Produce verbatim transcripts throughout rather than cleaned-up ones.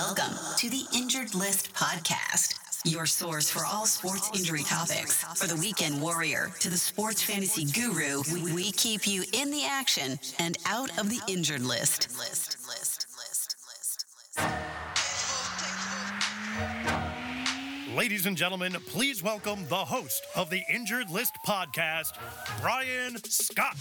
Welcome to the Injured List Podcast, your source for all sports injury topics. For the weekend warrior to the sports fantasy guru, we, we keep you in the action and out of the injured list. List, list, list, list, list. Ladies and gentlemen, please welcome the host of the Injured List Podcast, Brian Scott.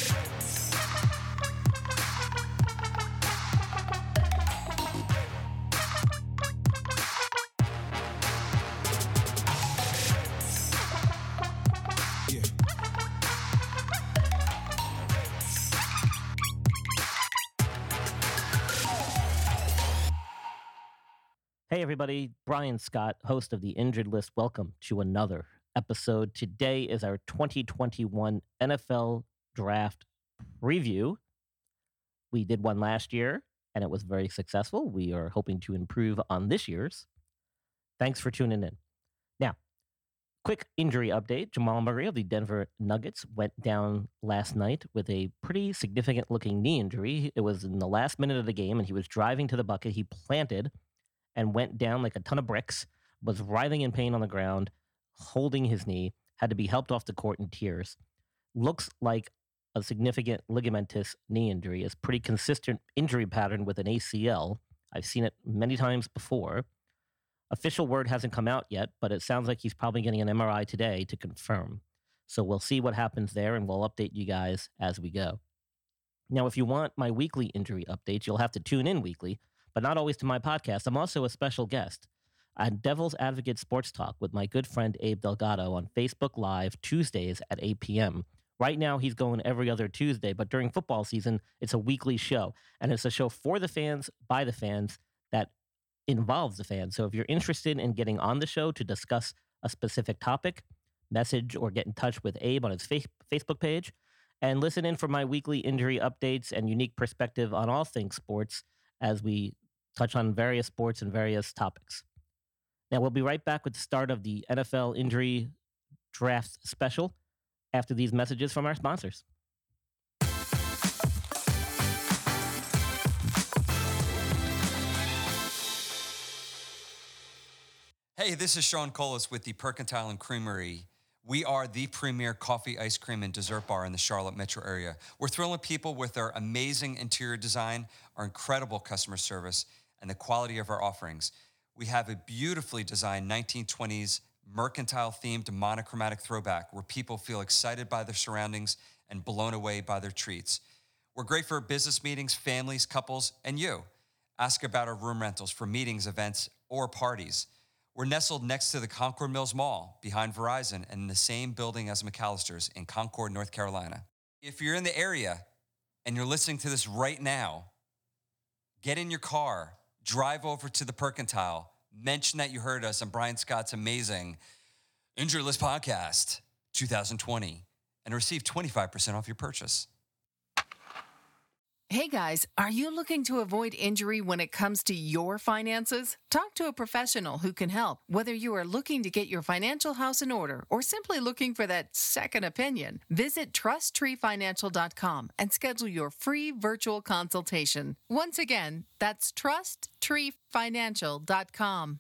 Hey everybody, Brian Scott, host of the Injured List. Welcome to another episode. Today is our twenty twenty-one N F L Draft Preview. We did one last year, and it was very successful. We are hoping to improve on this year's. Thanks for tuning in. Now, quick injury update. Jamal Murray of the Denver Nuggets went down last night with a pretty significant-looking knee injury. It was in the last minute of the game, and he was driving to the bucket. He planted and went down like a ton of bricks, was writhing in pain on the ground, holding his knee, had to be helped off the court in tears. Looks like a significant ligamentous knee injury. Is pretty consistent injury pattern with an A C L. I've seen it many times before. Official word hasn't come out yet, but it sounds like he's probably getting an M R I today to confirm. So we'll see what happens there, and we'll update you guys as we go. Now, if you want my weekly injury updates, you'll have to tune in weekly, but not always to my podcast. I'm also a special guest on Devil's Advocate Sports Talk with my good friend Abe Delgado on Facebook Live Tuesdays at eight p.m. Right now, he's going every other Tuesday, but during football season, it's a weekly show. And it's a show for the fans, by the fans, that involves the fans. So if you're interested in getting on the show to discuss a specific topic, message or get in touch with Abe on his fa- Facebook page, and listen in for my weekly injury updates and unique perspective on all things sports as we touch on various sports and various topics. Now, we'll be right back with the start of the N F L Injury Draft Special after these messages from our sponsors. Hey, this is Sean Colas with the Percantile and Creamery. We are the premier coffee, ice cream, and dessert bar in the Charlotte metro area. We're thrilling people with our amazing interior design, our incredible customer service, and the quality of our offerings. We have a beautifully designed nineteen twenties mercantile-themed monochromatic throwback where people feel excited by their surroundings and blown away by their treats. We're great for business meetings, families, couples, and you. Ask about our room rentals for meetings, events, or parties. We're nestled next to the Concord Mills Mall, behind Verizon, and in the same building as McAllister's in Concord, North Carolina. If you're in the area and you're listening to this right now, get in your car, drive over to the Percantile, mention that you heard us on Brian Scott's amazing Injury List Podcast twenty twenty, and receive twenty-five percent off your purchase. Hey guys, are you looking to avoid injury when it comes to your finances? Talk to a professional who can help, whether you are looking to get your financial house in order or simply looking for that second opinion. Visit trust tree financial dot com and schedule your free virtual consultation. Once again, that's trust tree financial dot com.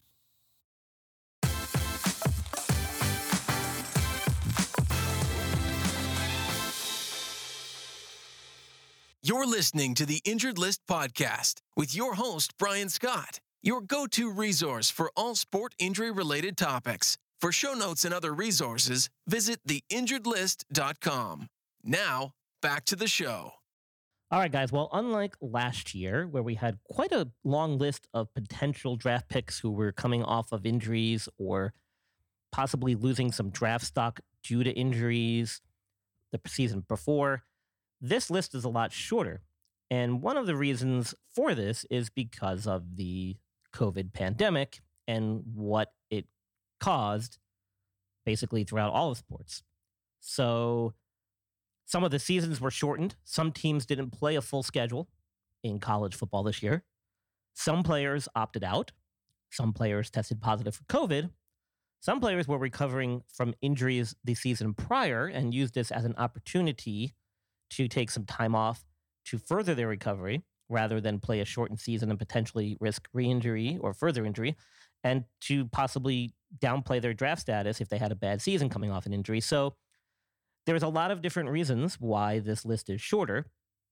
You're listening to the Injured List Podcast with your host, Brian Scott, your go-to resource for all sport injury-related topics. For show notes and other resources, visit the injured list dot com. Now, back to the show. All right, guys. Well, unlike last year, where we had quite a long list of potential draft picks who were coming off of injuries or possibly losing some draft stock due to injuries the season before, this list is a lot shorter. And one of the reasons for this is because of the COVID pandemic and what it caused basically throughout all of sports. So some of the seasons were shortened. Some teams didn't play a full schedule in college football this year. Some players opted out. Some players tested positive for COVID. Some players were recovering from injuries the season prior and used this as an opportunity to take some time off to further their recovery, rather than play a shortened season and potentially risk re-injury or further injury, and to possibly downplay their draft status if they had a bad season coming off an injury. So there's a lot of different reasons why this list is shorter.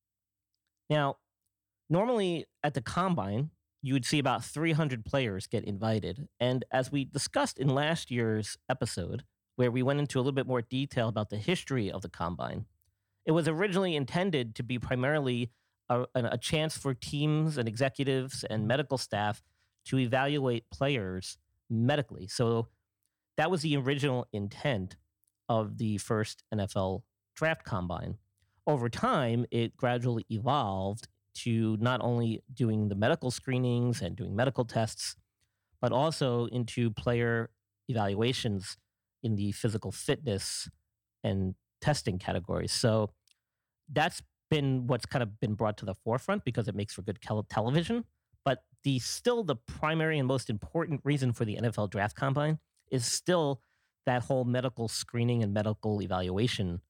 Now, normally at the Combine, you would see about three hundred players get invited. And as we discussed in last year's episode, where we went into a little bit more detail about the history of the Combine, it was originally intended to be primarily a, a chance for teams and executives and medical staff to evaluate players medically. So that was the original intent of the first N F L Draft Combine. Over time, it gradually evolved to not only doing the medical screenings and doing medical tests, but also into player evaluations in the physical fitness and testing categories. So that's been what's kind of been brought to the forefront because it makes for good tel- television. But the still the primary and most important reason for the N F L Draft Combine is still that whole medical screening and medical evaluation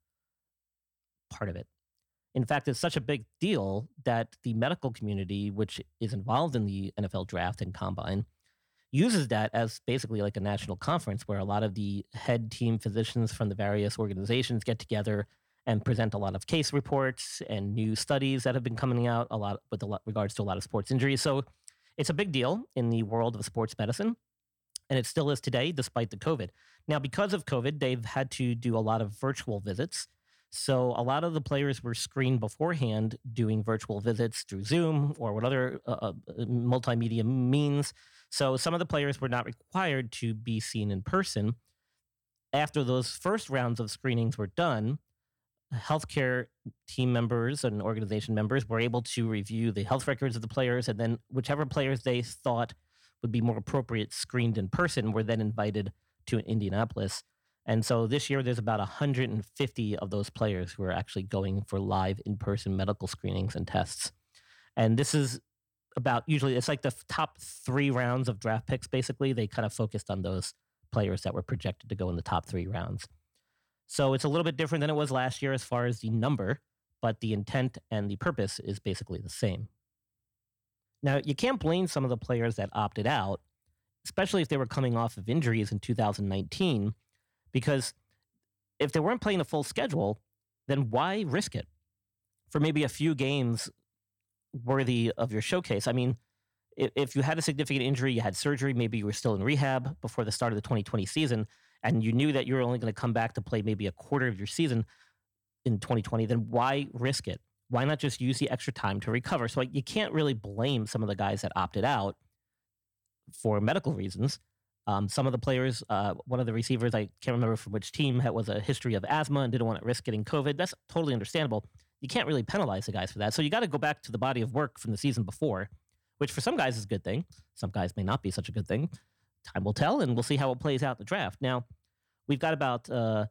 part of it. In fact, it's such a big deal that the medical community, which is involved in the N F L Draft and Combine, uses that as basically like a national conference where a lot of the head team physicians from the various organizations get together and present a lot of case reports and new studies that have been coming out a lot with a lot, regards to a lot of sports injuries. So it's a big deal in the world of sports medicine, and it still is today despite the COVID. Now, because of COVID, they've had to do a lot of virtual visits. So a lot of the players were screened beforehand doing virtual visits through Zoom or what other uh, multimedia means. So some of the players were not required to be seen in person. After those first rounds of screenings were done, healthcare team members and organization members were able to review the health records of the players, and then whichever players they thought would be more appropriate screened in person were then invited to Indianapolis. And so this year, there's about one hundred fifty of those players who are actually going for live in-person medical screenings and tests. And this is about usually, it's like the top three rounds of draft picks, basically. They kind of focused on those players that were projected to go in the top three rounds. So it's a little bit different than it was last year as far as the number, but the intent and the purpose is basically the same. Now, you can't blame some of the players that opted out, especially if they were coming off of injuries in two thousand nineteen, because if they weren't playing a full schedule, then why risk it for maybe a few games worthy of your showcase? I mean, if, if you had a significant injury, you had surgery, maybe you were still in rehab before the start of the twenty twenty season, and you knew that you were only going to come back to play maybe a quarter of your season in twenty twenty, then why risk it? Why not just use the extra time to recover? So you can't really blame some of the guys that opted out for medical reasons. Um, some of the players, uh, one of the receivers, I can't remember from which team, had was a history of asthma and didn't want to risk getting COVID. That's totally understandable. You can't really penalize the guys for that. So you got to go back to the body of work from the season before, which for some guys is a good thing. Some guys may not be such a good thing. Time will tell, and we'll see how it plays out in the draft. Now, we've got about uh,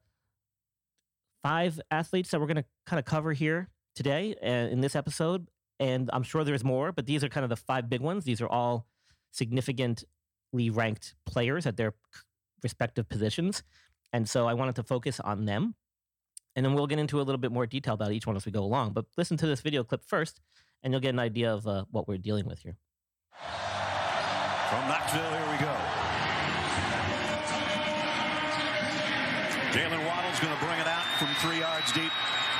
five athletes that we're going to kind of cover here today uh, in this episode, and I'm sure there's more, but these are kind of the five big ones. These are all significantly ranked players at their respective positions, and so I wanted to focus on them, and then we'll get into a little bit more detail about each one as we go along. But listen to this video clip first, and you'll get an idea of uh, what we're dealing with here. From Knoxville, here we go. Jalen Waddle's going to bring it out from three yards deep.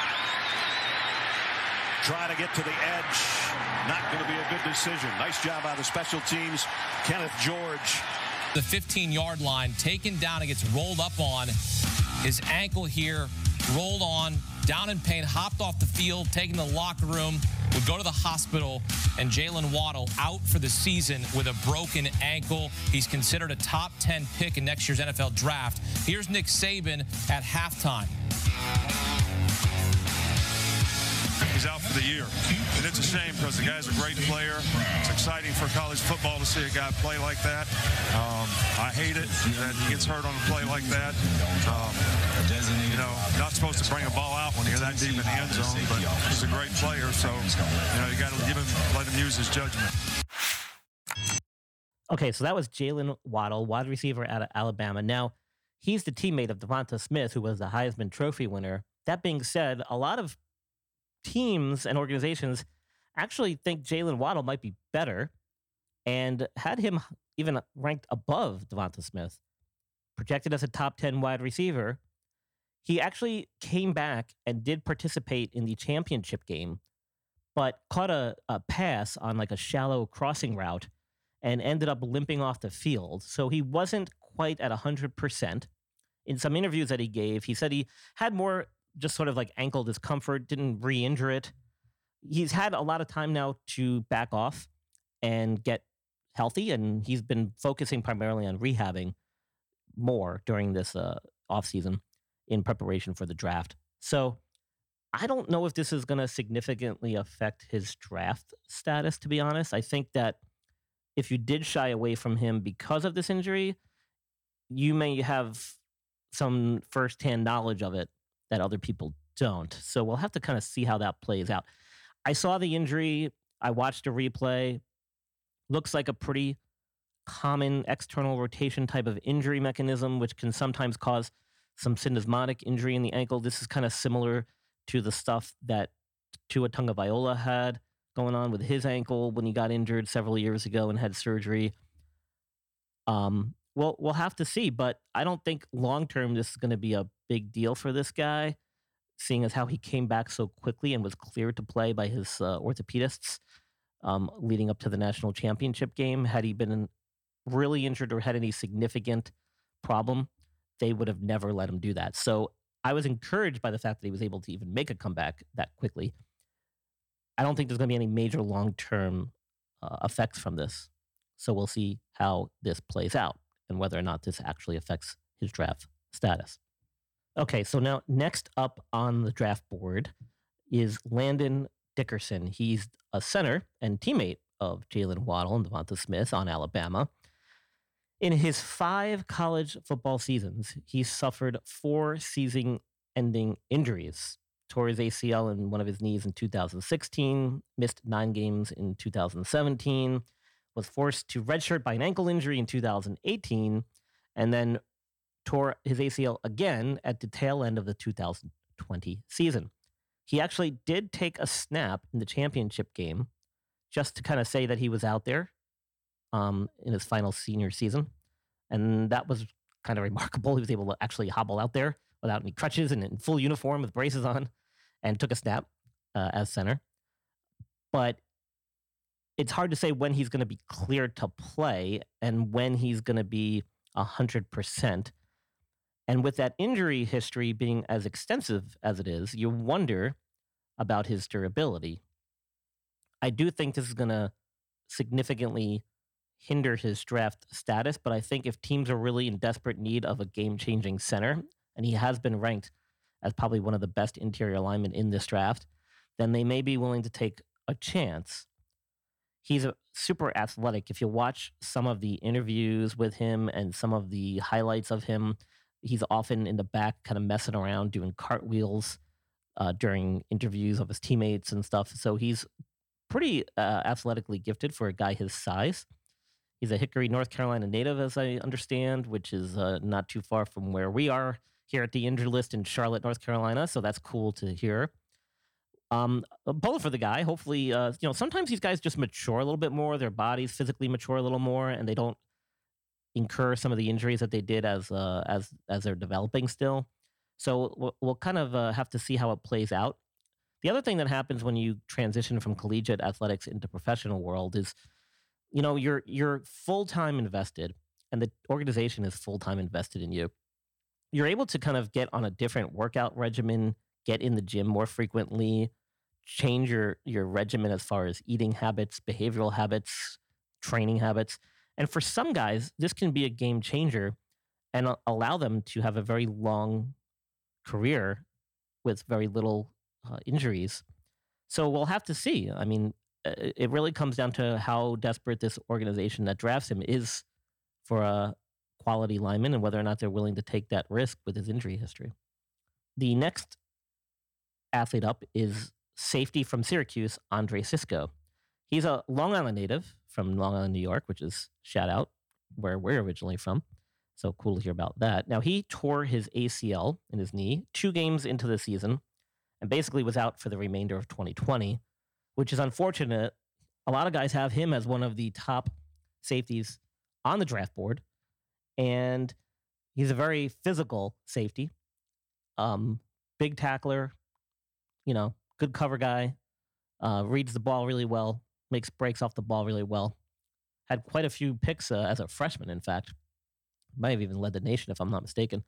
Try to get to the edge. Not going to be a good decision. Nice job by the special teams. Kenneth George. The fifteen-yard line, taken down and gets rolled up on. His ankle here, rolled on, down in pain, hopped off the field, taken to the locker room, would go to the hospital, and Jalen Waddle out for the season with a broken ankle. He's considered a top ten pick in next year's N F L draft. Here's Nick Saban at halftime. He's out for the year. And it's a shame because the guy's a great player. It's exciting for college football to see a guy play like that. Um, I hate it that he gets hurt on a play like that. Um, you know, not supposed to bring a ball out when you're that deep in the end zone, but he's a great player, so, you know, you got to give him, let him use his judgment. Okay, so that was Jalen Waddle, wide receiver out of Alabama. Now, he's the teammate of Devonta Smith, who was the Heisman Trophy winner. That being said, a lot of teams and organizations actually think Jalen Waddle might be better and had him even ranked above Devonta Smith, projected as a top ten wide receiver. He actually came back and did participate in the championship game, but caught a, a pass on like a shallow crossing route and ended up limping off the field. So he wasn't quite at one hundred percent. In some interviews that he gave, he said he had more just sort of like ankle discomfort, didn't re-injure it. He's had a lot of time now to back off and get healthy, and he's been focusing primarily on rehabbing more during this uh, offseason in preparation for the draft. So I don't know if this is going to significantly affect his draft status, to be honest. I think that if you did shy away from him because of this injury, you may have some firsthand knowledge of it that other people don't. So we'll have to kind of see how that plays out. I saw the injury. I watched a replay. Looks like a pretty common external rotation type of injury mechanism, which can sometimes cause some syndesmotic injury in the ankle. This is kind of similar to the stuff that Tua Tagovailoa had going on with his ankle when he got injured several years ago and had surgery. Um, well, we'll have to see, but I don't think long-term this is going to be a big deal for this guy, seeing as how he came back so quickly and was cleared to play by his uh, orthopedists um, leading up to the national championship game. Had he been really injured or had any significant problem, they would have never let him do that. So I was encouraged by the fact that he was able to even make a comeback that quickly. I don't think there's going to be any major long-term uh, effects from this. So we'll see how this plays out and whether or not this actually affects his draft status. Okay, so now next up on the draft board is Landon Dickerson. He's a center and teammate of Jalen Waddle and Devonta Smith on Alabama. In his five college football seasons, he suffered four season-ending injuries. Tore his A C L in one of his knees in two thousand sixteen, missed nine games in two thousand seventeen, was forced to redshirt by an ankle injury in two thousand eighteen, and then tore his A C L again at the tail end of the two thousand twenty season. He actually did take a snap in the championship game just to kind of say that he was out there um, in his final senior season. And that was kind of remarkable. He was able to actually hobble out there without any crutches and in full uniform with braces on and took a snap uh, as center. But it's hard to say when he's going to be cleared to play and when he's going to be one hundred percent. And with that injury history being as extensive as it is, you wonder about his durability. I do think this is going to significantly hinder his draft status, but I think if teams are really in desperate need of a game-changing center, and he has been ranked as probably one of the best interior linemen in this draft, then they may be willing to take a chance. He's a super athletic. If you watch some of the interviews with him and some of the highlights of him, he's often in the back kind of messing around, doing cartwheels uh, during interviews of his teammates and stuff. So he's pretty uh, athletically gifted for a guy his size. He's a Hickory, North Carolina native, as I understand, which is uh, not too far from where we are here at the Injured List in Charlotte, North Carolina. So that's cool to hear. Um, a bullet for the guy. Hopefully, uh, you know, sometimes these guys just mature a little bit more. Their bodies physically mature a little more, and they don't incur some of the injuries that they did as uh, as as they're developing still. So we'll, we'll kind of uh, have to see how it plays out. The other thing that happens when you transition from collegiate athletics into professional world is, you know, you're you're full-time invested, and the organization is full-time invested in you. You're able to kind of get on a different workout regimen, get in the gym more frequently, change your, your regimen as far as eating habits, behavioral habits, training habits. And for some guys, this can be a game changer and allow them to have a very long career with very little uh, injuries. So we'll have to see. I mean, it really comes down to how desperate this organization that drafts him is for a quality lineman and whether or not they're willing to take that risk with his injury history. The next athlete up is safety from Syracuse, Andre Cisco. He's a Long Island native from Long Island, New York, which is shout out where we're originally from. So cool to hear about that. Now, he tore his A C L in his knee two games into the season and basically was out for the remainder of twenty twenty which is unfortunate. A lot of guys have him as one of the top safeties on the draft board, and he's a very physical safety, um, big tackler, you know, good cover guy, uh, reads the ball really well, makes breaks off the ball really well. Had quite a few picks uh, as a freshman, in fact. Might have even led the nation, if I'm not mistaken.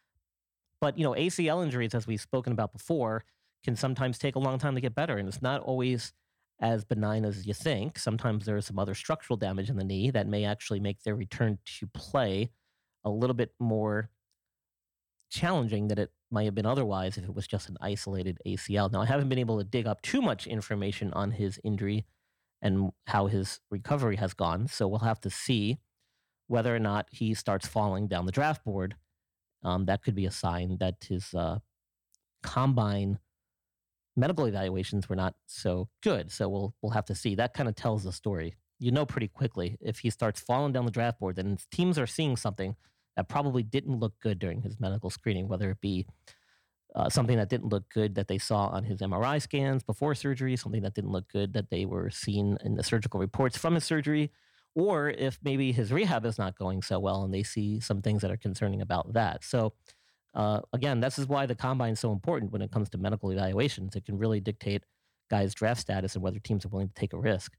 But, you know, A C L injuries, as we've spoken about before, can sometimes take a long time to get better, and it's not always as benign as you think. Sometimes there is some other structural damage in the knee that may actually make their return to play a little bit more challenging than it might have been otherwise if it was just an isolated A C L. Now, I haven't been able to dig up too much information on his injury and how his recovery has gone, so we'll have to see whether or not he starts falling down the draft board. Um, that could be a sign that his uh, combine medical evaluations were not so good. So we'll we'll have to see. That kind of tells the story. You know pretty quickly if he starts falling down the draft board, then teams are seeing something that probably didn't look good during his medical screening, whether it be uh, something that didn't look good that they saw on his M R I scans before surgery, something that didn't look good that they were seeing in the surgical reports from his surgery, or if maybe his rehab is not going so well and they see some things that are concerning about that. So uh, again, this is why the combine is so important when it comes to medical evaluations. It can really dictate guys' draft status and whether teams are willing to take a risk.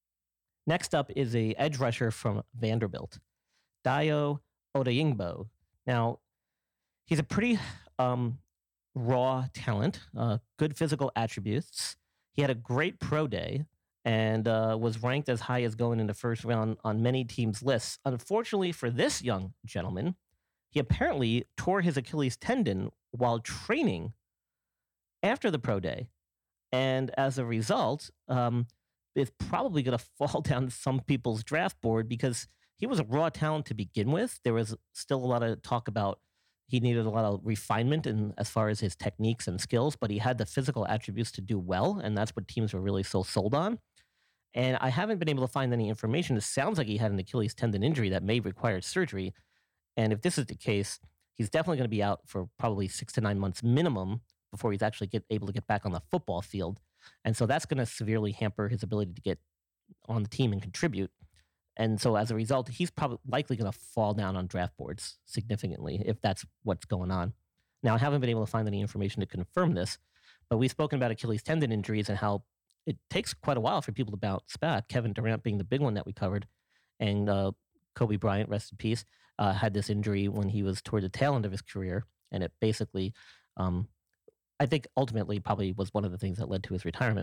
Next up is a edge rusher from Vanderbilt, Dayo Odeyingbo. Now, he's a pretty um, raw talent, uh, good physical attributes. He had a great pro day and uh, was ranked as high as going in the first round on many teams' lists. Unfortunately for this young gentleman, he apparently tore his Achilles tendon while training after the pro day. And as a result, um, it's probably going to fall down some people's draft board because he was a raw talent to begin with. There was still a lot of talk about he needed a lot of refinement in as far as his techniques and skills, but he had the physical attributes to do well, and that's what teams were really so sold on. And I haven't been able to find any information. It sounds like he had an Achilles tendon injury that may require surgery. And if this is the case, he's definitely going to be out for probably six to nine months minimum before he's actually get, able to get back on the football field. And so that's going to severely hamper his ability to get on the team and contribute. And so as a result, he's probably likely going to fall down on draft boards significantly if that's what's going on. Now, I haven't been able to find any information to confirm this, but we've spoken about Achilles tendon injuries and how it takes quite a while for people to bounce back. Kevin Durant being the big one that we covered, and uh, Kobe Bryant, rest in peace, uh, had this injury when he was toward the tail end of his career, and it basically, um, I think ultimately probably was one of the things that led to his retirement.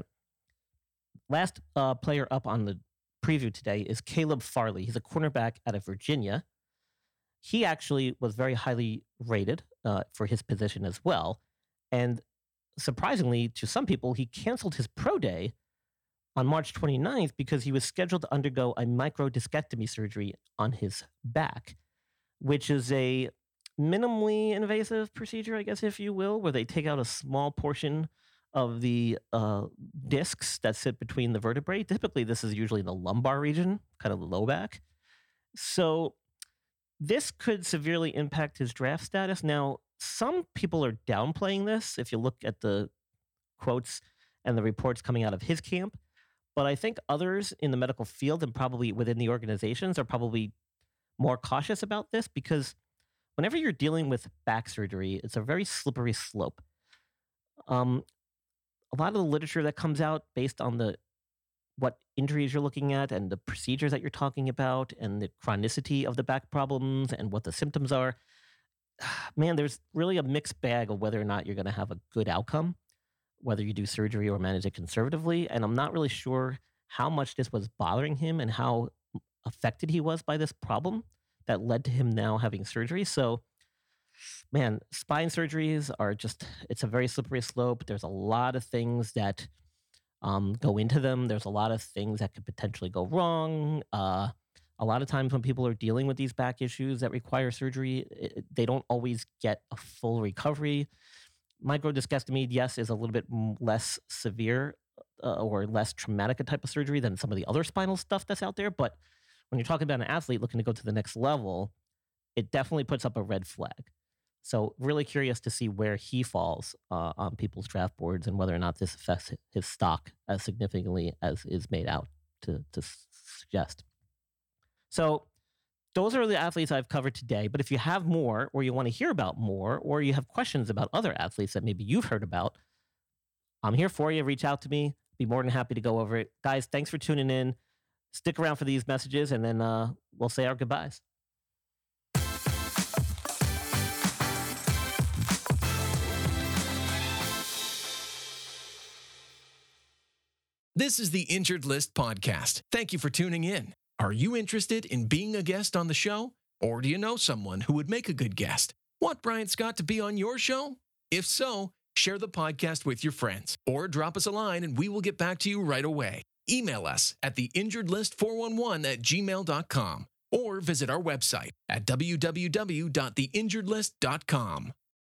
Last uh, player up on the preview today is Caleb Farley. He's a cornerback out of Virginia. He actually was very highly rated uh, for his position as well. And surprisingly, to some people, he canceled his pro day on March twenty-ninth because he was scheduled to undergo a microdiscectomy surgery on his back, which is a minimally invasive procedure, I guess, if you will, where they take out a small portion of the uh, discs that sit between the vertebrae. Typically, this is usually in the lumbar region, kind of the low back. So this could severely impact his draft status. Now, some people are downplaying this if you look at the quotes and the reports coming out of his camp. But I think others in the medical field and probably within the organizations are probably more cautious about this because whenever you're dealing with back surgery, it's a very slippery slope. Um, a lot of the literature that comes out based on the what injuries you're looking at and the procedures that you're talking about and the chronicity of the back problems and what the symptoms are, man, there's really a mixed bag of whether or not you're going to have a good outcome, whether you do surgery or manage it conservatively. And I'm not really sure how much this was bothering him and how affected he was by this problem that led to him now having surgery. So, man, spine surgeries are just, it's a very slippery slope. There's a lot of things that um, go into them. There's a lot of things that could potentially go wrong. Uh, a lot of times when people are dealing with these back issues that require surgery, it, they don't always get a full recovery. Microdiscectomy, yes, is a little bit less severe uh, or less traumatic a type of surgery than some of the other spinal stuff that's out there. But when you're talking about an athlete looking to go to the next level, it definitely puts up a red flag. So really curious to see where he falls uh, on people's draft boards and whether or not this affects his stock as significantly as is made out to, to suggest. So those are the athletes I've covered today. But if you have more, or you want to hear about more, or you have questions about other athletes that maybe you've heard about, I'm here for you. Reach out to me. Be more than happy to go over it. Guys, thanks for tuning in. Stick around for these messages, and then uh, we'll say our goodbyes. This is the Injured List Podcast. Thank you for tuning in. Are you interested in being a guest on the show? Or do you know someone who would make a good guest? Want Brian Scott to be on your show? If so, share the podcast with your friends or drop us a line and we will get back to you right away. Email us at the injured list four one one at gmail dot com or visit our website at w w w dot the injured list dot com.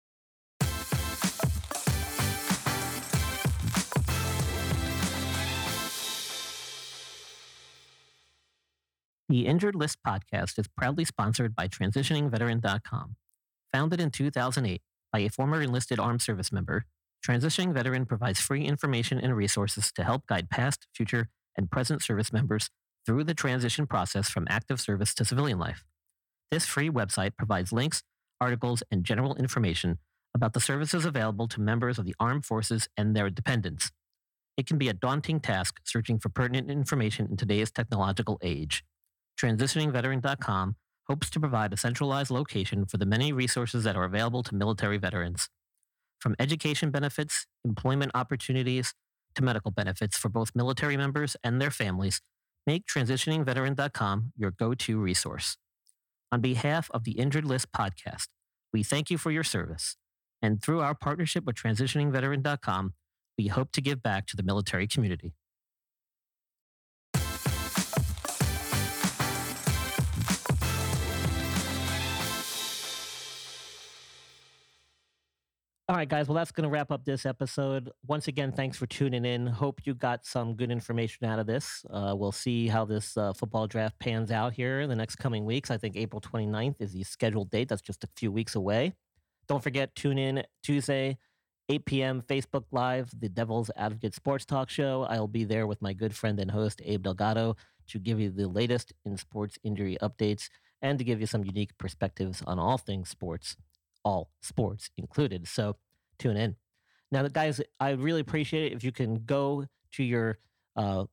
The Injured List podcast is proudly sponsored by transitioning veteran dot com. Founded in two thousand eight by a former enlisted armed service member, Transitioning Veteran provides free information and resources to help guide past, future, and present service members through the transition process from active service to civilian life. This free website provides links, articles, and general information about the services available to members of the armed forces and their dependents. It can be a daunting task searching for pertinent information in today's technological age. transitioning veteran dot com hopes to provide a centralized location for the many resources that are available to military veterans. From education benefits, employment opportunities, to medical benefits for both military members and their families, make transitioning veteran dot com your go-to resource. On behalf of the Injured List podcast, we thank you for your service. And through our partnership with transitioning veteran dot com, we hope to give back to the military community. All right, guys. Well, that's going to wrap up this episode. Once again, thanks for tuning in. Hope you got some good information out of this. Uh, we'll see how this uh, football draft pans out here in the next coming weeks. I think April twenty-ninth is the scheduled date. That's just a few weeks away. Don't forget, tune in Tuesday, eight p.m. Facebook Live, the Devil's Advocate Sports Talk Show. I'll be there with my good friend and host, Abe Delgado, to give you the latest in sports injury updates and to give you some unique perspectives on all things sports. All sports included. So tune in. Now, guys, I really appreciate it if you can go to your uh,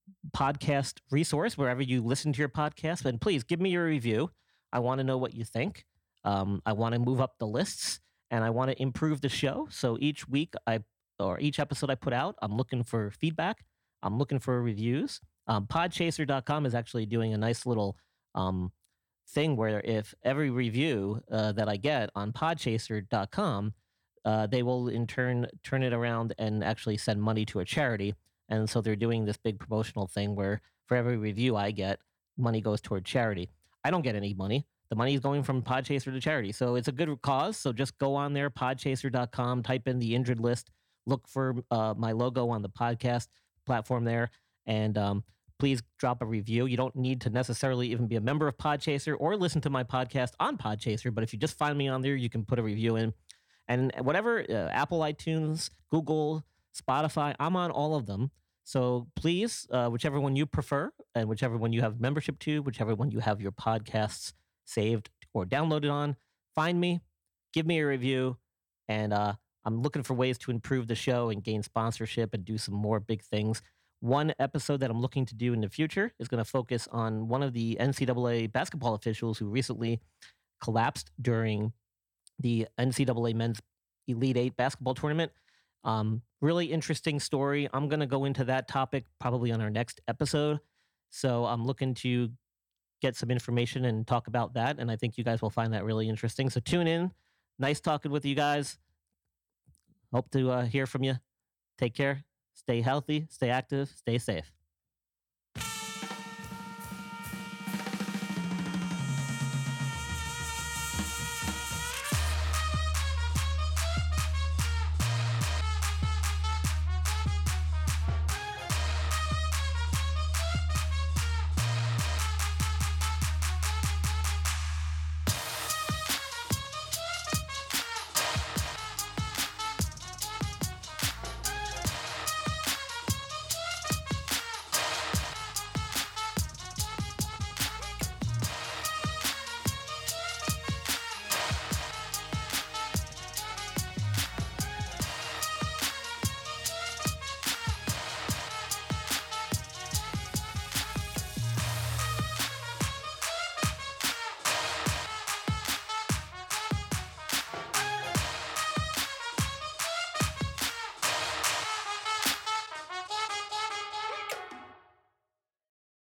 podcast resource, wherever you listen to your podcast, and please give me your review. I want to know what you think. Um, I want to move up the lists, and I want to improve the show. So each week I or each episode I put out, I'm looking for feedback. I'm looking for reviews. Um, podchaser dot com is actually doing a nice little um, thing where if every review uh, that I get on podchaser dot com, uh, they will in turn turn it around and actually send money to a charity. And so they're doing this big promotional thing where for every review I get, money goes toward charity. I don't get any money. The money is going from Podchaser to charity. So it's a good cause. So just go on there, podchaser dot com, type in the Injured List, look for uh, my logo on the podcast platform there, and um, please drop a review. You don't need to necessarily even be a member of Podchaser or listen to my podcast on Podchaser, but if you just find me on there, you can put a review in. And whatever, uh, Apple iTunes, Google, Spotify, I'm on all of them. So please, uh, whichever one you prefer and whichever one you have membership to, whichever one you have your podcasts saved or downloaded on, find me, give me a review, and uh, I'm looking for ways to improve the show and gain sponsorship and do some more big things. One episode that I'm looking to do in the future is going to focus on one of the N C double A basketball officials who recently collapsed during the N C double A Men's Elite Eight basketball tournament. Um, really interesting story. I'm going to go into that topic probably on our next episode. So I'm looking to get some information and talk about that. And I think you guys will find that really interesting. So tune in. Nice talking with you guys. Hope to uh, hear from you. Take care. Stay healthy. Stay active. Stay safe.